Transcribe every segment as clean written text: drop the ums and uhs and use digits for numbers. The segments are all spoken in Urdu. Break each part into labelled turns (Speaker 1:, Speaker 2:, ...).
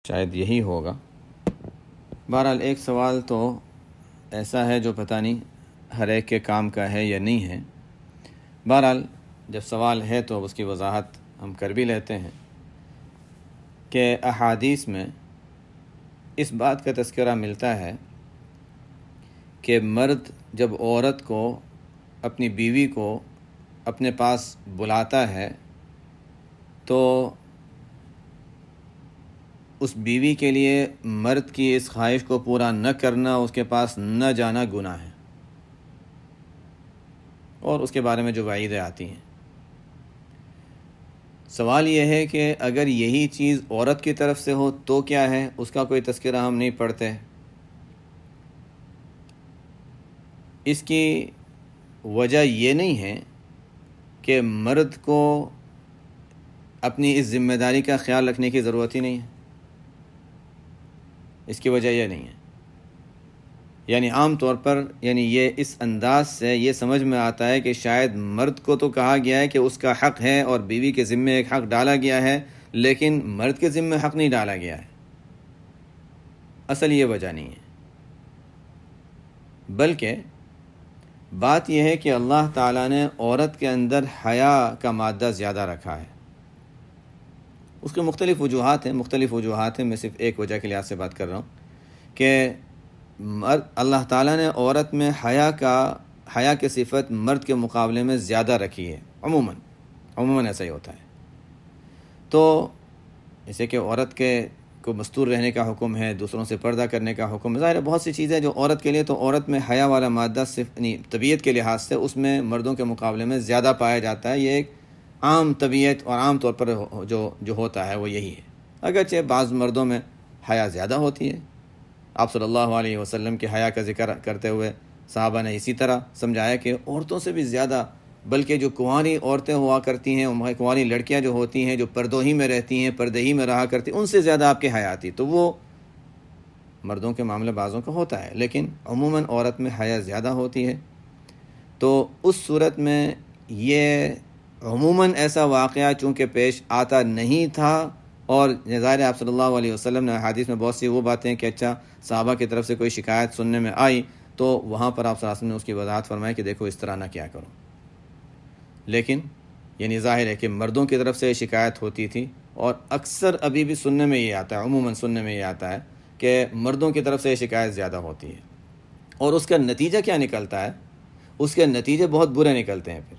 Speaker 1: شاید یہی ہوگا۔ بہرحال ایک سوال تو ایسا ہے جو پتہ نہیں ہر ایک کے کام کا ہے یا نہیں ہے۔ بہرحال جب سوال ہے تو اس کی وضاحت ہم کر بھی لیتے ہیں کہ احادیث میں اس بات کا تذکرہ ملتا ہے کہ مرد جب عورت کو، اپنی بیوی کو اپنے پاس بلاتا ہے تو اس بیوی کے لیے مرد کی اس خواہش کو پورا نہ کرنا، اس کے پاس نہ جانا گناہ ہے، اور اس کے بارے میں جو وعیدیں آتی ہیں۔ سوال یہ ہے کہ اگر یہی چیز عورت کی طرف سے ہو تو کیا ہے؟ اس کا کوئی تذکرہ ہم نہیں پڑھتے۔ اس کی وجہ یہ نہیں ہے کہ مرد کو اپنی اس ذمہ داری کا خیال رکھنے کی ضرورت ہی نہیں ہے، اس کی وجہ یہ نہیں ہے۔ یعنی عام طور پر یہ اس انداز سے یہ سمجھ میں آتا ہے کہ شاید مرد کو تو کہا گیا ہے کہ اس کا حق ہے اور بیوی کے ذمے ایک حق ڈالا گیا ہے، لیکن مرد کے ذمے حق نہیں ڈالا گیا ہے۔ اصل یہ وجہ نہیں ہے، بلکہ بات یہ ہے کہ اللہ تعالیٰ نے عورت کے اندر حیا کا مادہ زیادہ رکھا ہے۔ اس کے مختلف وجوہات ہیں، میں صرف ایک وجہ کے لحاظ سے بات کر رہا ہوں کہ اللہ تعالیٰ نے عورت میں حیا کی صفت مرد کے مقابلے میں زیادہ رکھی ہے۔ عموماً ایسا ہی ہوتا ہے۔ تو جیسے کہ عورت کو مستور رہنے کا حکم ہے، دوسروں سے پردہ کرنے کا حکم ہے، ظاہر ہے بہت سی چیزیں جو عورت کے لیے، تو عورت میں حیا والا مادہ صرف طبیعت کے لحاظ سے اس میں مردوں کے مقابلے میں زیادہ پایا جاتا ہے۔ یہ ایک عام طبیعت اور عام طور پر جو ہوتا ہے وہ یہی ہے۔ اگرچہ بعض مردوں میں حیا زیادہ ہوتی ہے۔ آپ صلی اللہ علیہ وسلم کے حیا کا ذکر کرتے ہوئے صحابہ نے اسی طرح سمجھایا کہ عورتوں سے بھی زیادہ، بلکہ جو کنواری عورتیں ہوا کرتی ہیں، کنواری لڑکیاں جو ہوتی ہیں، جو پردوں ہی میں رہتی ہیں، پردے ہی میں رہا کرتی ہیں، ان سے زیادہ آپ کے حیا آتی۔ تو وہ مردوں کے معاملے بعضوں کا ہوتا ہے، لیکن عموماً عورت میں حیا زیادہ ہوتی ہے۔ تو اس صورت میں یہ عموماً ایسا واقعہ چونکہ پیش آتا نہیں تھا، اور ظاہر آپ صلی اللہ علیہ وسلم نے حدیث میں بہت سی وہ باتیں کہ اچھا صحابہ کی طرف سے کوئی شکایت سننے میں آئی تو وہاں پر آپ صلی اللہ علیہ وسلم نے اس کی وضاحت فرمائی کہ دیکھو اس طرح نہ کیا کرو۔ لیکن ظاہر ہے کہ مردوں کی طرف سے شکایت ہوتی تھی، اور اکثر ابھی بھی سننے میں یہ آتا ہے، عموماً سننے میں یہ آتا ہے کہ مردوں کی طرف سے شکایت زیادہ ہوتی ہے، اور اس کا نتیجہ کیا نکلتا ہے؟ اس کے نتیجے بہت برے نکلتے ہیں پھر،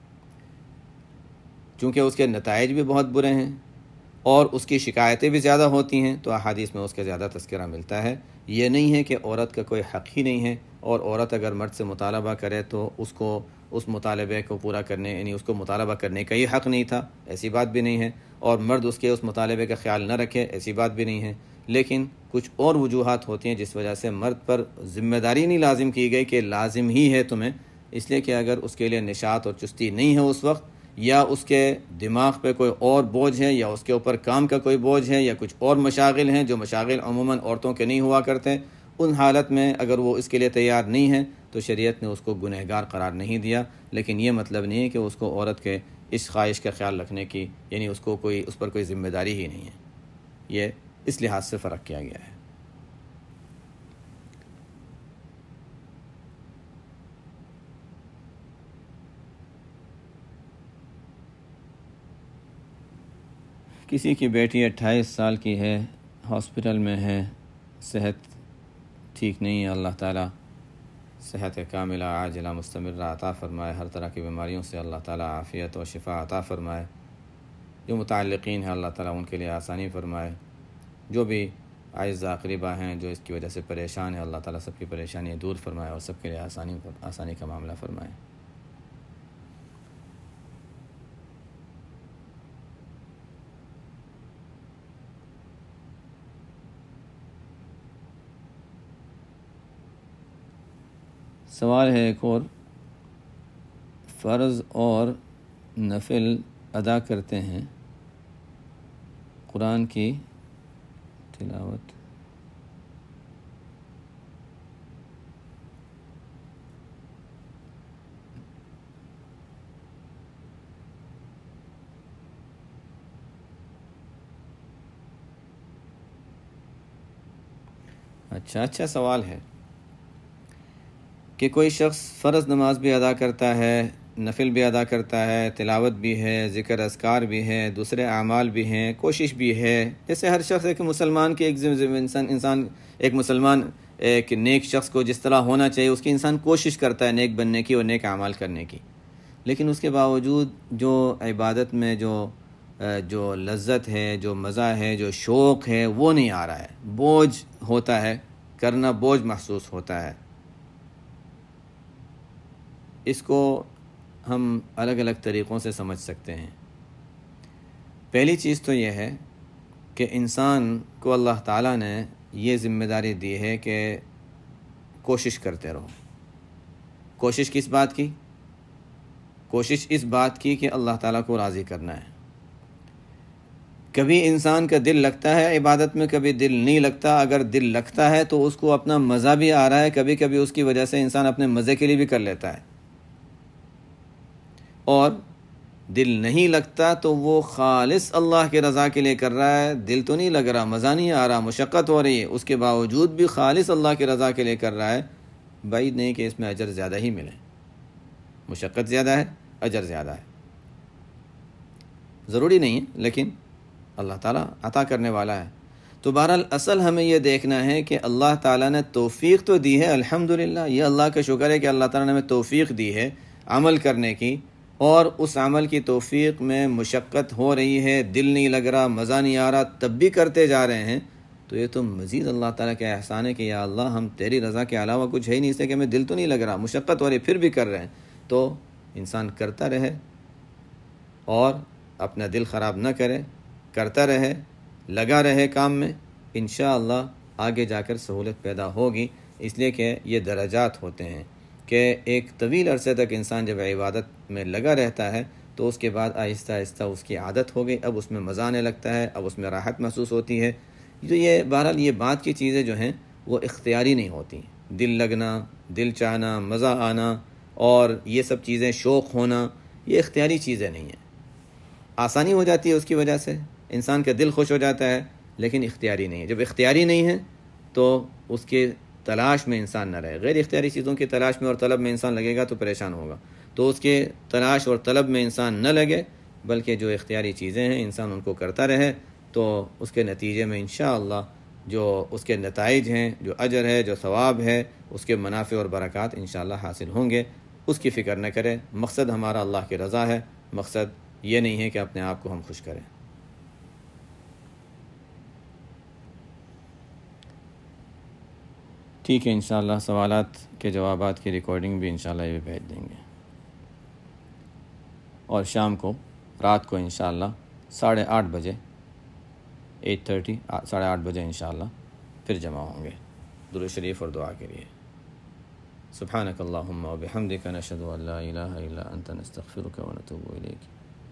Speaker 1: چونکہ اس کے نتائج بھی بہت برے ہیں اور اس کی شکایتیں بھی زیادہ ہوتی ہیں، تو احادیث میں اس کا زیادہ تذکرہ ملتا ہے۔ یہ نہیں ہے کہ عورت کا کوئی حق ہی نہیں ہے، اور عورت اگر مرد سے مطالبہ کرے تو اس کو اس مطالبے کو پورا کرنے، اس کو مطالبہ کرنے کا ہی حق نہیں تھا، ایسی بات بھی نہیں ہے، اور مرد اس کے اس مطالبے کا خیال نہ رکھے، ایسی بات بھی نہیں ہے۔ لیکن کچھ اور وجوہات ہوتی ہیں جس وجہ سے مرد پر ذمہ داری نہیں لازم کی گئی کہ لازم ہی ہے تمہیں، اس لیے کہ اگر اس کے لیے نشاط اور چستی نہیں ہے اس وقت، یا اس کے دماغ پہ کوئی اور بوجھ ہے، یا اس کے اوپر کام کا کوئی بوجھ ہے، یا کچھ اور مشاغل ہیں جو مشاغل عموماً عورتوں کے نہیں ہوا کرتے، ان حالت میں اگر وہ اس کے لیے تیار نہیں ہے تو شریعت نے اس کو گنہگار قرار نہیں دیا۔ لیکن یہ مطلب نہیں ہے کہ اس کو عورت کے اس خواہش کا خیال رکھنے کی، اس پر کوئی ذمہ داری ہی نہیں ہے۔ یہ اس لحاظ سے فرق کیا گیا ہے۔ کسی کی بیٹی 28 سال کی ہے، ہاسپٹل میں ہے، صحت ٹھیک نہیں ہے، اللہ تعالیٰ صحت کاملہ عاجلہ مستمرہ عطا فرمائے، ہر طرح کی بیماریوں سے اللہ تعالیٰ عافیت و شفا عطا فرمائے، جو متعلقین ہیں اللہ تعالیٰ ان کے لیے آسانی فرمائے، جو بھی اعزاء اقربا ہیں جو اس کی وجہ سے پریشان ہیں، اللہ تعالیٰ سب کی پریشانیاں دور فرمائے اور سب کے لیے آسانی کا معاملہ فرمائے۔ سوال ہے ایک اور، فرض اور نفل ادا کرتے ہیں، قرآن کی تلاوت اچھا سوال ہے کہ کوئی شخص فرض نماز بھی ادا کرتا ہے، نفل بھی ادا کرتا ہے، تلاوت بھی ہے، ذکر اذکار بھی ہے، دوسرے اعمال بھی ہیں، کوشش بھی ہے، جیسے ہر شخص ایک مسلمان کے انسان ایک مسلمان ایک نیک شخص کو جس طرح ہونا چاہیے اس کی انسان کوشش کرتا ہے نیک بننے کی اور نیک اعمال کرنے کی، لیکن اس کے باوجود جو عبادت میں جو لذت ہے، جو مزہ ہے، جو شوق ہے وہ نہیں آ رہا ہے، بوجھ ہوتا ہے، کرنا بوجھ محسوس ہوتا ہے۔ اس کو ہم الگ الگ طریقوں سے سمجھ سکتے ہیں۔ پہلی چیز تو یہ ہے کہ انسان کو اللہ تعالیٰ نے یہ ذمہ داری دی ہے کہ کوشش کرتے رہو۔ کوشش کس بات کی؟ کوشش اس بات کی کہ اللہ تعالیٰ کو راضی کرنا ہے۔ کبھی انسان کا دل لگتا ہے عبادت میں، کبھی دل نہیں لگتا۔ اگر دل لگتا ہے تو اس کو اپنا مزہ بھی آ رہا ہے، کبھی کبھی اس کی وجہ سے انسان اپنے مزے کے لیے بھی کر لیتا ہے، اور دل نہیں لگتا تو وہ خالص اللہ کے رضا کے لیے کر رہا ہے، دل تو نہیں لگ رہا، مزہ نہیں آ رہا، مشقت ہو رہی ہے، اس کے باوجود بھی خالص اللہ کے رضا کے لیے کر رہا ہے، بعید نہیں کہ اس میں اجر زیادہ ہی ملے۔ مشقت زیادہ ہے، اجر زیادہ ہے، ضروری نہیں ہے لیکن اللہ تعالیٰ عطا کرنے والا ہے۔ تو بہرحال اصل ہمیں یہ دیکھنا ہے کہ اللہ تعالیٰ نے توفیق تو دی ہے، الحمدللہ، یہ اللہ کا شکر ہے کہ اللہ تعالیٰ نے ہمیں توفیق دی ہے عمل کرنے کی، اور اس عمل کی توفیق میں مشقت ہو رہی ہے، دل نہیں لگ رہا، مزہ نہیں آ رہا، تب بھی کرتے جا رہے ہیں، تو یہ تو مزید اللہ تعالیٰ کا احسان ہے کہ یا اللہ ہم تیری رضا کے علاوہ کچھ ہے ہی نہیں، اس سے کہ ہمیں دل تو نہیں لگ رہا، مشقت ہو رہی پھر بھی کر رہے ہیں۔ تو انسان کرتا رہے اور اپنا دل خراب نہ کرے، کرتا رہے، لگا رہے کام میں، انشاءاللہ آگے جا کر سہولت پیدا ہوگی۔ اس لیے کہ یہ درجات ہوتے ہیں کہ ایک طویل عرصے تک انسان جب عبادت میں لگا رہتا ہے تو اس کے بعد آہستہ آہستہ اس کی عادت ہو گئی، اب اس میں مزہ آنے لگتا ہے، اب اس میں راحت محسوس ہوتی ہے۔ تو یہ بہرحال یہ بات کی چیزیں جو ہیں وہ اختیاری نہیں ہوتی، دل لگنا، دل چاہنا، مزہ آنا اور یہ سب چیزیں، شوق ہونا، یہ اختیاری چیزیں نہیں ہیں۔ آسانی ہو جاتی ہے اس کی وجہ سے، انسان کا دل خوش ہو جاتا ہے، لیکن اختیاری نہیں ہے۔ جب اختیاری نہیں ہے تو اس کے تلاش میں انسان نہ رہے، غیر اختیاری چیزوں کی تلاش میں اور طلب میں انسان لگے گا تو پریشان ہوگا۔ تو اس کے تلاش اور طلب میں انسان نہ لگے، بلکہ جو اختیاری چیزیں ہیں انسان ان کو کرتا رہے، تو اس کے نتیجے میں انشاءاللہ جو اس کے نتائج ہیں، جو اجر ہے، جو ثواب ہے، اس کے منافع اور برکات انشاءاللہ حاصل ہوں گے۔ اس کی فکر نہ کریں، مقصد ہمارا اللہ کی رضا ہے، مقصد یہ نہیں ہے کہ اپنے آپ کو ہم خوش کریں۔ ٹھیک ہے، انشاءاللہ سوالات کے جوابات کی ریکارڈنگ بھی انشاءاللہ یہ بھیج دیں گے، اور شام کو، رات کو انشاءاللہ 8:30 بجے 8:30 8:30 بجے انشاءاللہ پھر جمع ہوں گے درود شریف اور دعا کے لیے۔ سبحانک اللہم و بحمدک، نشہد ان لا الہ الا انت، نستغفرک و نتوب الیک۔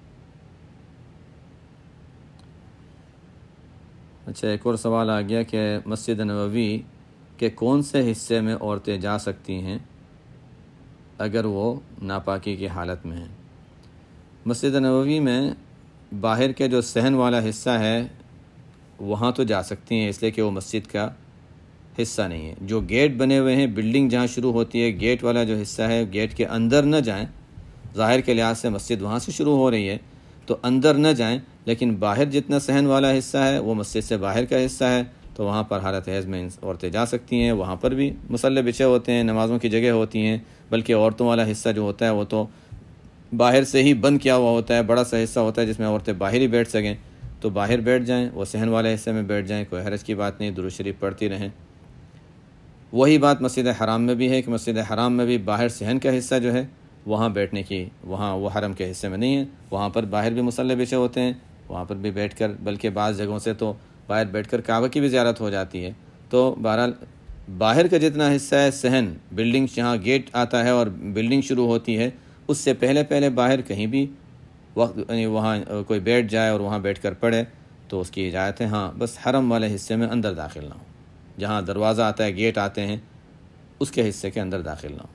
Speaker 1: اچھا، ایک اور سوال آ گیا کہ مسجد نبوی کے کون سے حصے میں عورتیں جا سکتی ہیں اگر وہ ناپاکی کی حالت میں ہیں؟ مسجد نبوی میں باہر کے جو صحن والا حصہ ہے وہاں تو جا سکتی ہیں، اس لیے کہ وہ مسجد کا حصہ نہیں ہے۔ جو گیٹ بنے ہوئے ہیں، بلڈنگ جہاں شروع ہوتی ہے، گیٹ والا جو حصہ ہے، گیٹ کے اندر نہ جائیں، ظاہر کے لحاظ سے مسجد وہاں سے شروع ہو رہی ہے تو اندر نہ جائیں، لیکن باہر جتنا صحن والا حصہ ہے وہ مسجد سے باہر کا حصہ ہے، تو وہاں پر حالت حیض میں عورتیں جا سکتی ہیں۔ وہاں پر بھی مصلی بچھے ہوتے ہیں، نمازوں کی جگہ ہوتی ہیں، بلکہ عورتوں والا حصہ جو ہوتا ہے وہ تو باہر سے ہی بند کیا ہوا ہوتا ہے، بڑا سا حصہ ہوتا ہے جس میں عورتیں باہر ہی بیٹھ سکیں، تو باہر بیٹھ جائیں، وہ صحن والے حصے میں بیٹھ جائیں، کوئی حرج کی بات نہیں، درود شریف پڑھتی رہیں۔ وہی بات مسجد حرام میں بھی ہے کہ مسجد حرام میں بھی باہر صحن کا حصہ جو ہے وہاں بیٹھنے کی، وہاں وہ حرم کے حصے میں نہیں ہے، وہاں پر باہر بھی مصلی بچھے ہوتے ہیں، وہاں پر بھی بیٹھ کر، بلکہ بعض جگہوں سے تو باہر بیٹھ کر کعبہ کی بھی زیارت ہو جاتی ہے۔ تو بہرحال باہر کا جتنا حصہ ہے صحن، بلڈنگ جہاں گیٹ آتا ہے اور بلڈنگ شروع ہوتی ہے، اس سے پہلے باہر کہیں بھی وقت وہاں کوئی بیٹھ جائے اور وہاں بیٹھ کر پڑھے تو اس کی اجازت ہے، ہاں بس حرم والے حصے میں اندر داخل نہ ہو، جہاں دروازہ آتا ہے، گیٹ آتے ہیں، اس کے حصے کے اندر داخل نہ ہو۔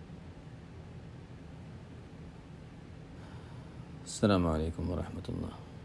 Speaker 1: السلام علیکم ورحمۃ اللہ۔